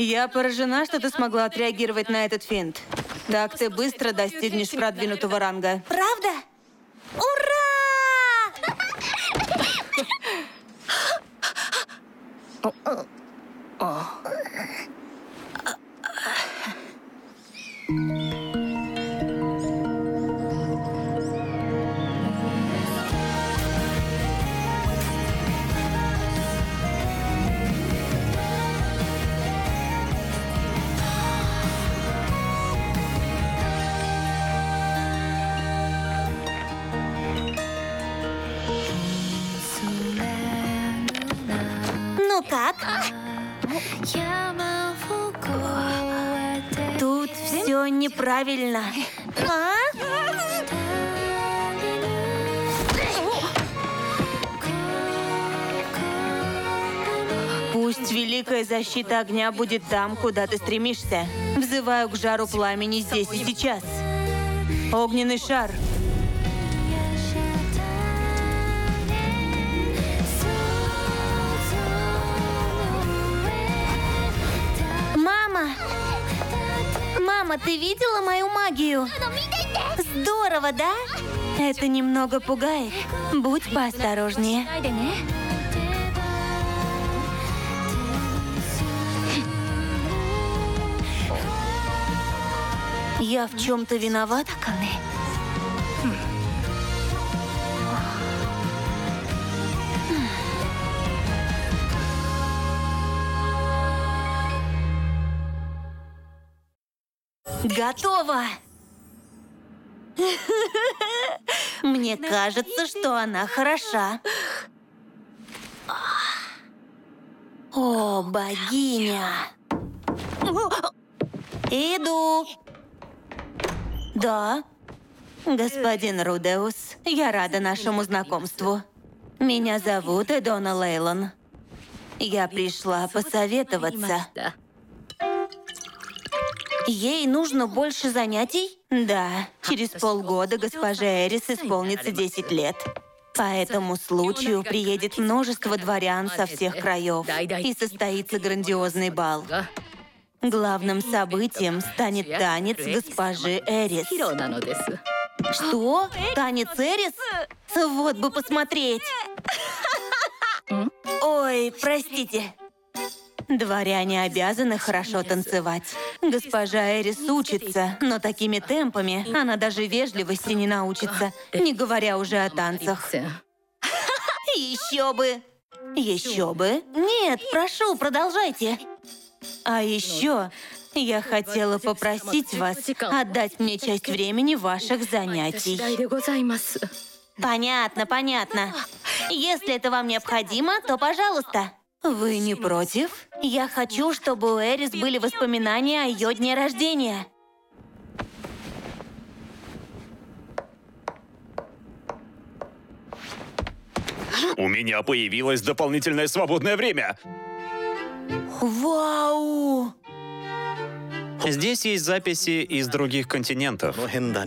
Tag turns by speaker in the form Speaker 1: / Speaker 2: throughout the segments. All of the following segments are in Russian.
Speaker 1: Я поражена, что ты смогла отреагировать на этот финт. Так ты быстро достигнешь продвинутого ранга.
Speaker 2: Правда? Ура! Ну как? Тут все неправильно. А?
Speaker 1: Пусть великая защита огня будет там, куда ты стремишься. Взываю к жару пламени здесь и сейчас. Огненный шар.
Speaker 2: Мама, ты видела мою магию? Здорово, да?
Speaker 1: Это немного пугает. Будь поосторожнее.
Speaker 2: Я в чем-то виновата?
Speaker 1: Готово!
Speaker 2: Мне кажется, что она хороша. О, богиня! Иду.
Speaker 1: Да, господин Рудеус, я рада нашему знакомству. Меня зовут Эдона Лейлон. Я пришла посоветоваться.
Speaker 2: Ей нужно больше занятий?
Speaker 1: Да, через полгода госпоже Эрис исполнится 10 лет. По этому случаю приедет множество дворян со всех краев, и состоится грандиозный бал. Главным событием станет танец госпожи Эрис.
Speaker 2: Что? Танец Эрис?
Speaker 1: Вот бы посмотреть. Ой, простите. Дворяне обязаны хорошо танцевать. Госпожа Эрис учится, но такими темпами она даже вежливости не научится, не говоря уже о танцах.
Speaker 2: Еще бы!
Speaker 1: Еще бы.
Speaker 2: Нет, прошу, продолжайте.
Speaker 1: А еще я хотела попросить вас отдать мне часть времени ваших занятий.
Speaker 2: Понятно, понятно. Если это вам необходимо, то пожалуйста.
Speaker 1: Вы не против?
Speaker 2: Я хочу, чтобы у Эрис были воспоминания о ее дне рождения.
Speaker 3: У меня появилось дополнительное свободное время.
Speaker 1: Вау!
Speaker 3: Здесь есть записи из других континентов.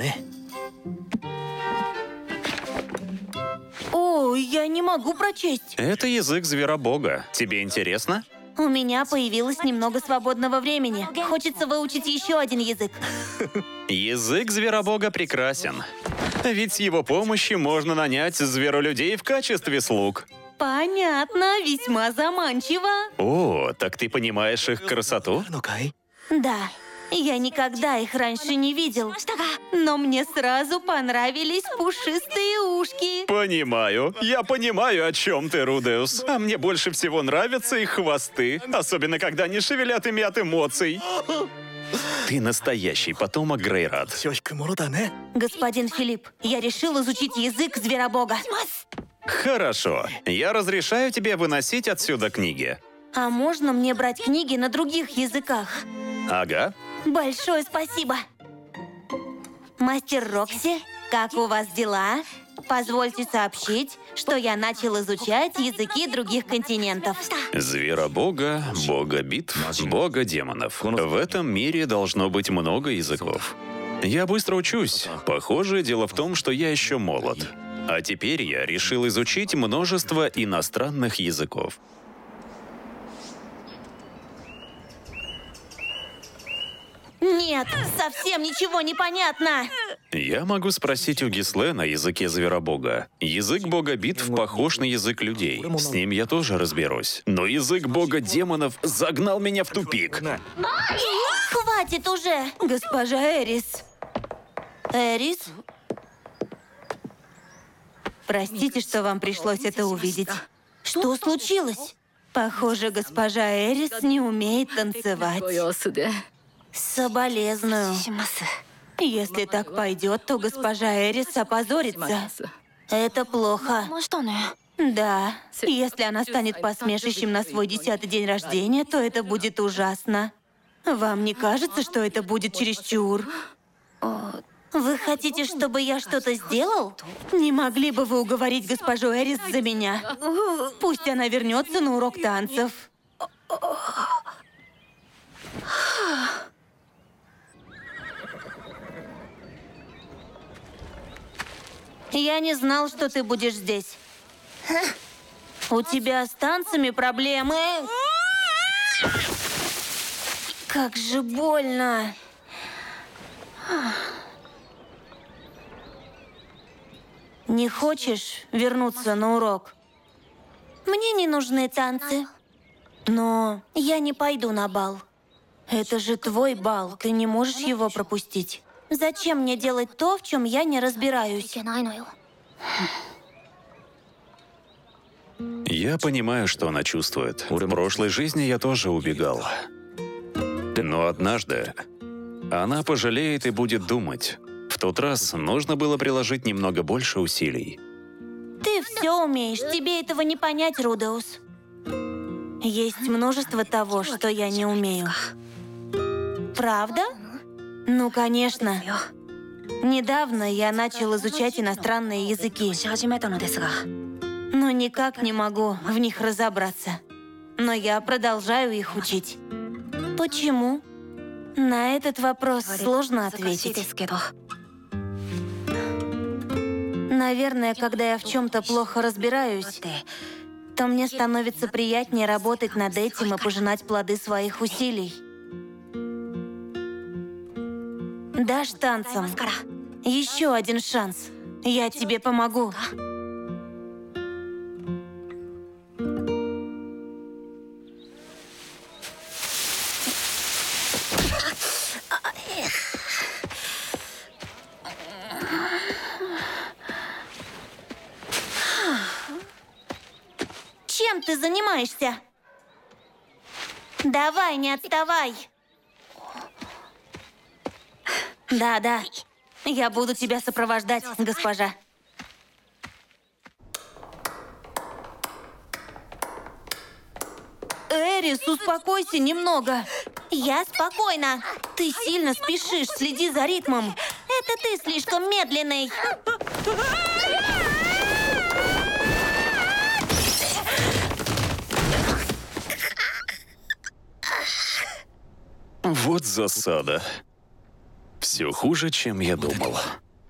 Speaker 1: О, я не могу прочесть.
Speaker 3: Это язык зверобога. Тебе интересно?
Speaker 2: У меня появилось немного свободного времени. Хочется выучить еще один язык.
Speaker 3: Язык зверобога прекрасен. Ведь с его помощью можно нанять зверолюдей в качестве слуг.
Speaker 1: Понятно, весьма заманчиво.
Speaker 3: О, так ты понимаешь их красоту?
Speaker 2: Да, я никогда их раньше не видел.
Speaker 1: Но мне сразу понравились пушистые ушки.
Speaker 3: Понимаю. Я понимаю, о чем ты, Рудеус. А мне больше всего нравятся их хвосты. Особенно, когда они шевелят ими от эмоций. Ты настоящий потомок Грейрат.
Speaker 2: Господин Филипп, я решил изучить язык зверобога.
Speaker 3: Хорошо. Я разрешаю тебе выносить отсюда книги.
Speaker 2: А можно мне брать книги на других языках?
Speaker 3: Ага.
Speaker 2: Большое спасибо. Мастер Рокси, как у вас дела? Позвольте сообщить, что я начал изучать языки других континентов.
Speaker 3: Зверобога, бога битв, бога демонов. В этом мире должно быть много языков. Я быстро учусь. Похоже, дело в том, что я еще молод. А теперь я решил изучить множество иностранных языков.
Speaker 2: Нет, совсем ничего не понятно.
Speaker 3: Я могу спросить у Гисле на языке зверобога. Язык бога битв похож на язык людей. С ним я тоже разберусь. Но язык бога демонов загнал меня в тупик.
Speaker 2: Хватит уже.
Speaker 1: Госпожа Эрис.
Speaker 2: Эрис?
Speaker 1: Простите, что вам пришлось это увидеть.
Speaker 2: Что случилось?
Speaker 1: Похоже, госпожа Эрис не умеет танцевать.
Speaker 2: Соболезную.
Speaker 1: Если так пойдет, то госпожа Эрис опозорится.
Speaker 2: Это плохо.
Speaker 1: Да, если она станет посмешищем на свой 10-й день рождения, то это будет ужасно. Вам не кажется, что это будет чересчур?
Speaker 2: Вы хотите, чтобы я что-то сделал?
Speaker 1: Не могли бы вы уговорить госпожу Эрис за меня? Пусть она вернется на урок танцев.
Speaker 2: Я не знал, что ты будешь здесь. У тебя с танцами проблемы? Как же больно. Не хочешь вернуться на урок? Мне не нужны танцы. Но я не пойду на бал.
Speaker 1: Это же твой бал, ты не можешь его пропустить.
Speaker 2: Зачем мне делать то, в чем я не разбираюсь?
Speaker 3: Я понимаю, что она чувствует. В прошлой жизни я тоже убегал. Но однажды она пожалеет и будет думать. В тот раз нужно было приложить немного больше усилий.
Speaker 2: Ты все умеешь, тебе этого не понять, Рудеус.
Speaker 1: Есть множество того, что я не умею.
Speaker 2: Правда?
Speaker 1: Ну, конечно. Недавно я начал изучать иностранные языки, но никак не могу в них разобраться. Но я продолжаю их учить.
Speaker 2: Почему?
Speaker 1: На этот вопрос сложно ответить. Наверное, когда я в чем-то плохо разбираюсь, то мне становится приятнее работать над этим и пожинать плоды своих усилий. Дашь танцам еще один шанс. Я тебе помогу.
Speaker 2: Чем ты занимаешься? Давай, не отставай.
Speaker 1: Да, я буду тебя сопровождать, госпожа. Эрис, успокойся немного.
Speaker 2: Я спокойна.
Speaker 1: Ты сильно спешишь, следи за ритмом.
Speaker 2: Это ты слишком медленный.
Speaker 3: Вот засада. Все хуже, чем я думал.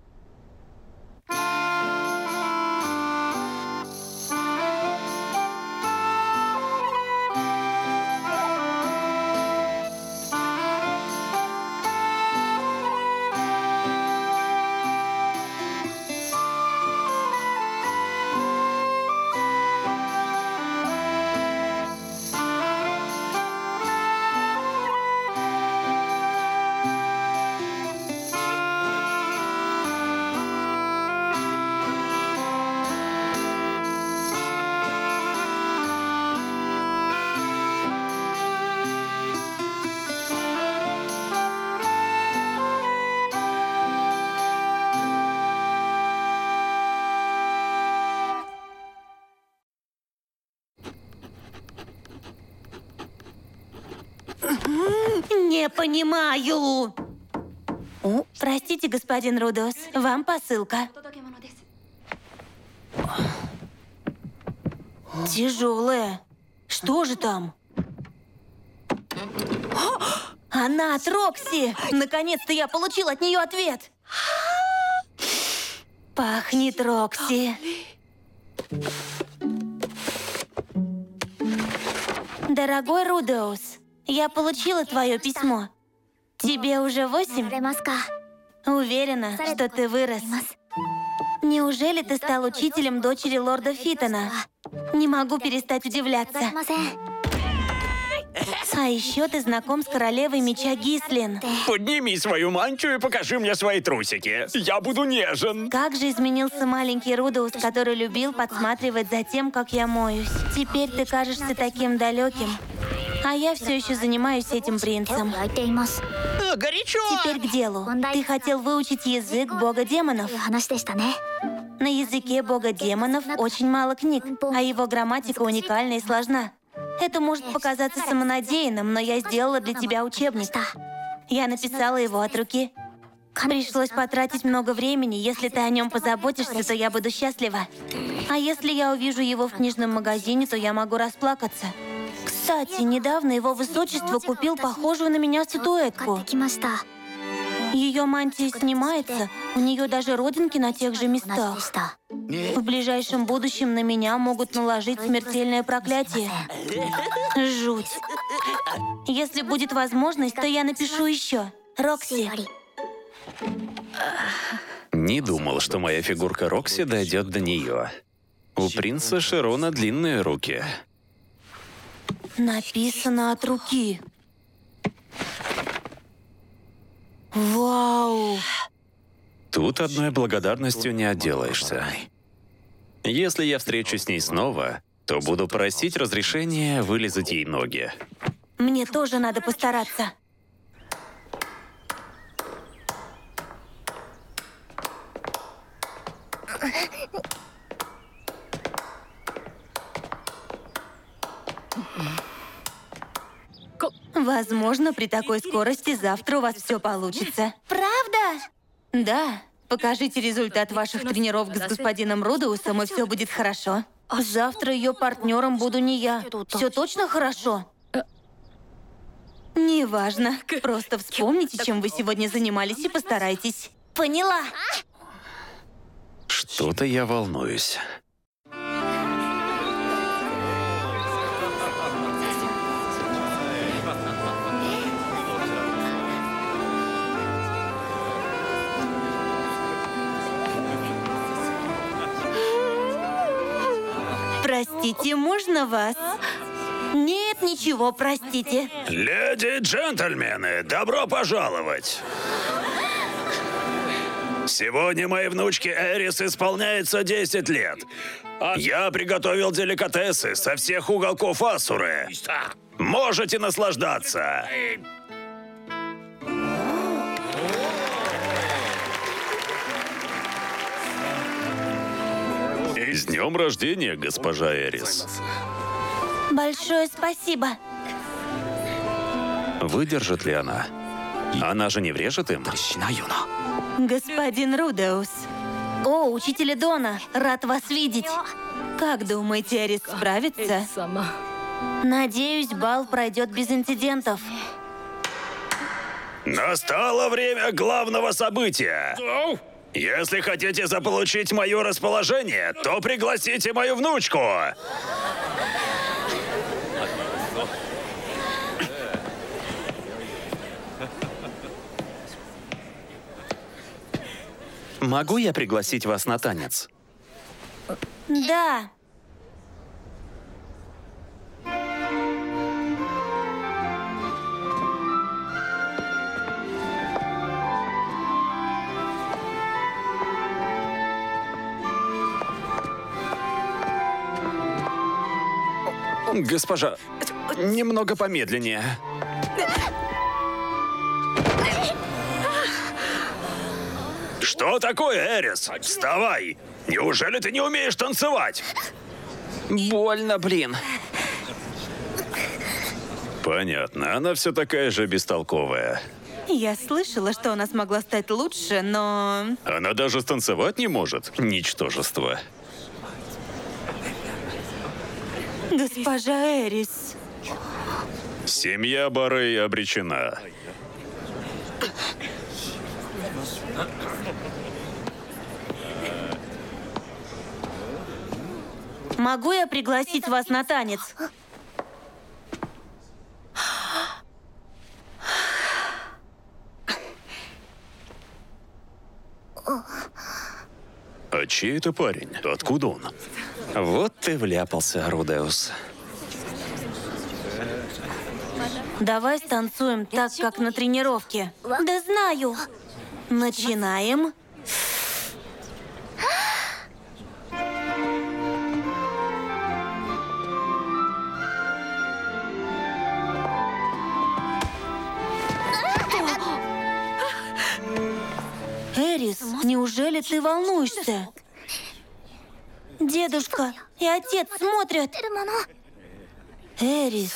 Speaker 1: Не понимаю. Простите, господин Рудеус, вам посылка. Тяжелая. Что же там? Она от Рокси! Наконец-то я получил от нее ответ. Пахнет Рокси.
Speaker 2: Дорогой Рудеус, я получила твое письмо. Тебе уже 8? Уверена, что ты вырос. Неужели ты стал учителем дочери лорда Фитона? Не могу перестать удивляться. А еще ты знаком с королевой меча Гислин.
Speaker 4: Подними свою мантию и покажи мне свои трусики. Я буду нежен.
Speaker 2: Как же изменился маленький Рудеус, который любил подсматривать за тем, как я моюсь. Теперь ты кажешься таким далеким. А я все еще занимаюсь этим принцем.
Speaker 4: Горячо!
Speaker 2: Теперь к делу. Ты хотел выучить язык бога демонов. На языке бога демонов очень мало книг, а его грамматика уникальна и сложна. Это может показаться самонадеянным, но я сделала для тебя учебник. Я написала его от руки. Пришлось потратить много времени. Если ты о нем позаботишься, то я буду счастлива. А если я увижу его в книжном магазине, то я могу расплакаться. Кстати, недавно его высочество купил похожую на меня статуэтку. Ее мантия снимается, у нее даже родинки на тех же местах. В ближайшем будущем на меня могут наложить смертельное проклятие. Жуть. Если будет возможность, то я напишу еще. Рокси.
Speaker 3: Не думал, что моя фигурка Рокси дойдет до нее. У принца Широна длинные руки.
Speaker 2: Написано от руки. Вау!
Speaker 3: Тут одной благодарностью не отделаешься. Если я встречусь с ней снова, то буду просить разрешения вылизать ей ноги.
Speaker 2: Мне тоже надо постараться. Возможно, при такой скорости завтра у вас все получится. Правда? Да. Покажите результат ваших тренировок с господином Рудеусом, и все будет хорошо. Завтра ее партнером буду не я. Все точно хорошо? Неважно. Просто вспомните, чем вы сегодня занимались, и постарайтесь. Поняла.
Speaker 3: Что-то я волнуюсь.
Speaker 2: Простите, можно вас? Нет, ничего, простите.
Speaker 4: Леди и джентльмены, добро пожаловать! Сегодня моей внучке Эрис исполняется 10 лет. Я приготовил деликатесы со всех уголков Асуры. Можете наслаждаться.
Speaker 3: С днем рождения, госпожа Эрис.
Speaker 2: Большое спасибо.
Speaker 3: Выдержит ли она? Она же не врежет им?
Speaker 2: Господин Рудеус. О, учитель Дона, рад вас видеть. Как думаете, Эрис справится? Надеюсь, бал пройдет без инцидентов.
Speaker 4: Настало время главного события. Если хотите заполучить мое расположение, то пригласите мою внучку.
Speaker 3: Могу я пригласить вас на танец?
Speaker 2: Да.
Speaker 3: Госпожа, немного помедленнее.
Speaker 4: Что такое, Эрис? Вставай! Неужели ты не умеешь танцевать?
Speaker 3: Больно, блин. Понятно, она все такая же бестолковая.
Speaker 1: Я слышала, что она смогла стать лучше, но...
Speaker 3: Она даже станцевать не может. Ничтожество.
Speaker 1: Госпожа Эрис.
Speaker 3: Семья Барей обречена.
Speaker 2: Могу я пригласить вас на танец?
Speaker 3: А чей это парень? Откуда он? Вот ты вляпался, Рудеус.
Speaker 1: Давай станцуем так, как на тренировке.
Speaker 2: Да знаю.
Speaker 1: Начинаем. Эрис, неужели ты волнуешься?
Speaker 2: Дедушка и отец смотрят.
Speaker 1: Эрис.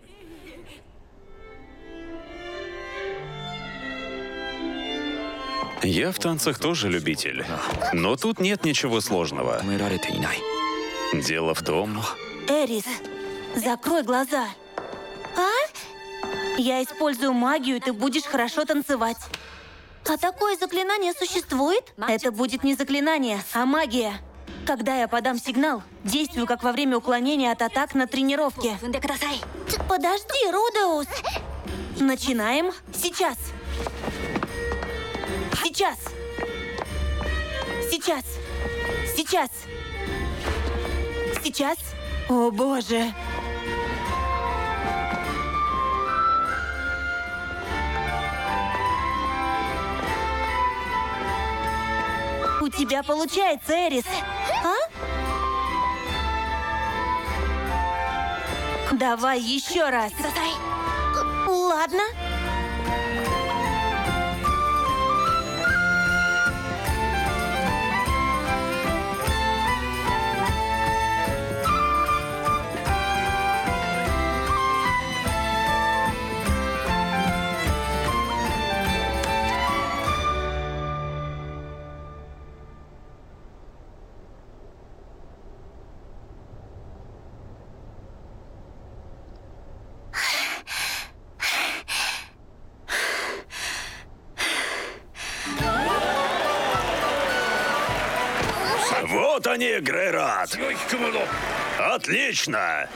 Speaker 3: Я в танцах тоже любитель. Но тут нет ничего сложного. Дело в том...
Speaker 1: Эрис, закрой глаза.
Speaker 2: А?
Speaker 1: Я использую магию, и ты будешь хорошо танцевать.
Speaker 2: А такое заклинание существует?
Speaker 1: Это будет не заклинание, а магия. Когда я подам сигнал, действую как во время уклонения от атак на тренировке.
Speaker 2: Подожди, Рудеус.
Speaker 1: Начинаем сейчас. Сейчас. Сейчас. Сейчас. Сейчас. О, боже. У тебя получается, Эрис.
Speaker 2: А?
Speaker 1: Давай еще раз.
Speaker 2: Ладно.
Speaker 4: Вот они, Грейрат. Отлично.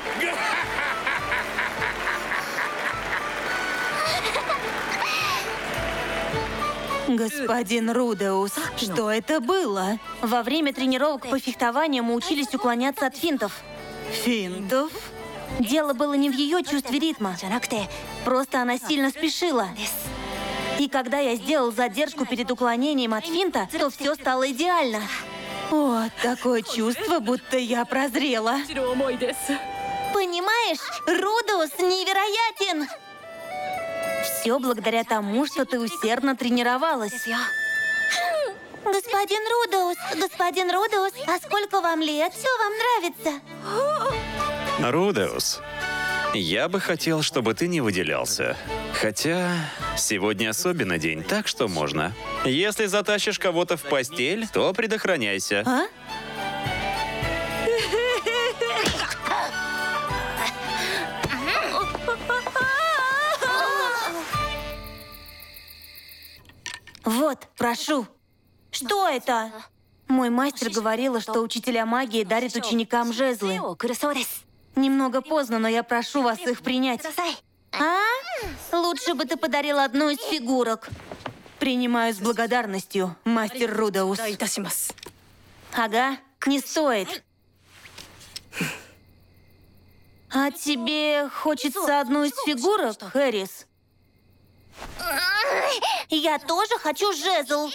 Speaker 1: Господин Рудеус, что это было?
Speaker 2: Во время тренировок по фехтованию мы учились уклоняться от финтов.
Speaker 1: Финтов?
Speaker 2: Дело было не в ее чувстве ритма. Просто она сильно спешила. И когда я сделал задержку перед уклонением от финта, то все стало идеально.
Speaker 1: О, такое чувство, будто я прозрела.
Speaker 2: Понимаешь, Рудеус невероятен!
Speaker 1: Все благодаря тому, что ты усердно тренировалась.
Speaker 2: Господин Рудеус, а сколько вам лет? Все вам нравится?
Speaker 3: Рудеус, я бы хотел, чтобы ты не выделялся. Хотя сегодня особенный день, так что можно. Если затащишь кого-то в постель, то предохраняйся.
Speaker 1: А? Вот, прошу.
Speaker 2: Что это?
Speaker 1: Мой мастер говорила, что учителя магии дарят ученикам жезлы. Немного поздно, но я прошу вас их принять.
Speaker 2: А? Лучше бы ты подарил одну из фигурок.
Speaker 1: Принимаю с благодарностью, мастер Рудеус. Ага, не стоит. А тебе хочется одну из фигурок, Эрис?
Speaker 2: Я тоже хочу жезл.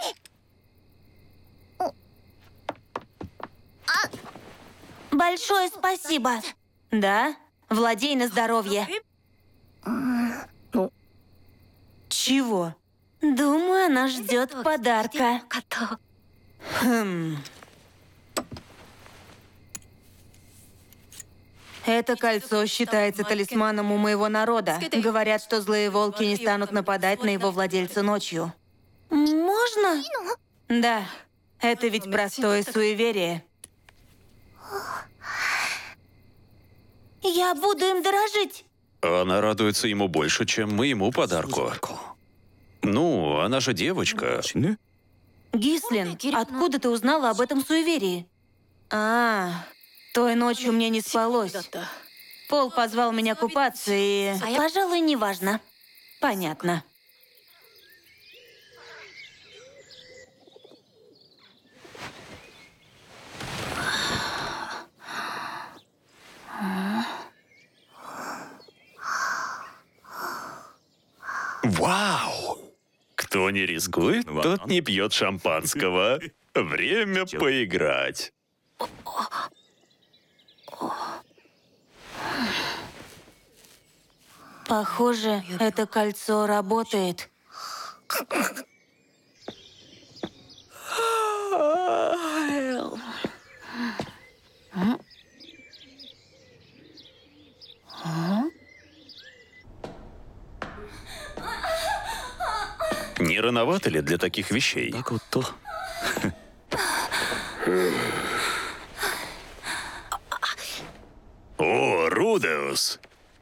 Speaker 2: Большое спасибо.
Speaker 1: Да? Владей на здоровье. Чего? Думаю, она ждет подарка. Это кольцо считается талисманом у моего народа. Говорят, что злые волки не станут нападать на его владельца ночью.
Speaker 2: Можно?
Speaker 1: Да, это ведь простое суеверие.
Speaker 2: Я буду им дорожить.
Speaker 3: Она радуется ему больше, чем моему подарку. Ну, она же девочка.
Speaker 1: Гислин, откуда ты узнала об этом суеверии? Той ночью мне не спалось. Пол позвал меня купаться и...
Speaker 2: Пожалуй, неважно.
Speaker 1: Понятно.
Speaker 3: Вау! Кто не рискует, тот не пьет шампанского. Время поиграть.
Speaker 1: Похоже, это кольцо работает.
Speaker 3: Не рановато ли для таких вещей? О, Рудеус!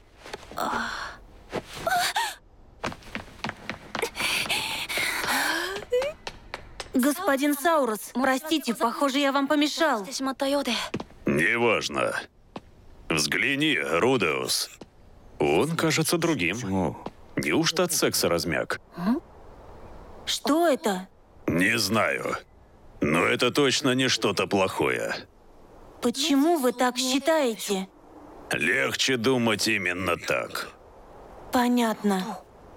Speaker 1: Господин Саурус, простите, похоже, я вам помешал.
Speaker 3: Неважно. Взгляни, Рудеус. Он кажется другим. Неужто от секса размяк?
Speaker 1: Что это?
Speaker 3: Не знаю. Но это точно не что-то плохое.
Speaker 1: Почему вы так считаете?
Speaker 3: Легче думать именно так.
Speaker 1: Понятно.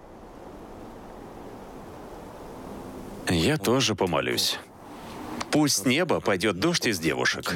Speaker 3: Я тоже помолюсь. Пусть с неба пойдет дождь из девушек.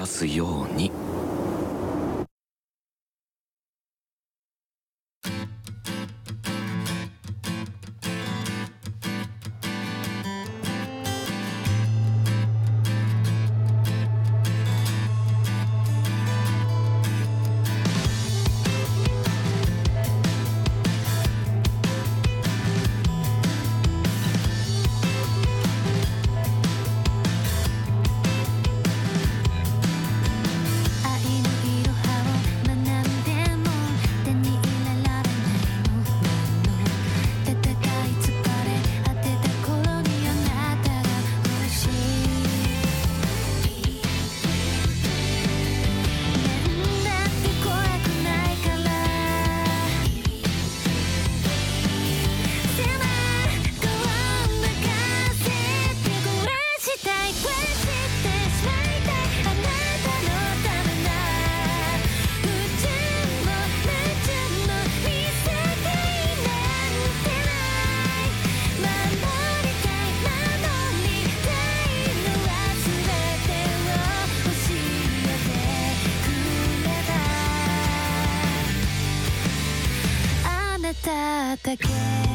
Speaker 2: だけ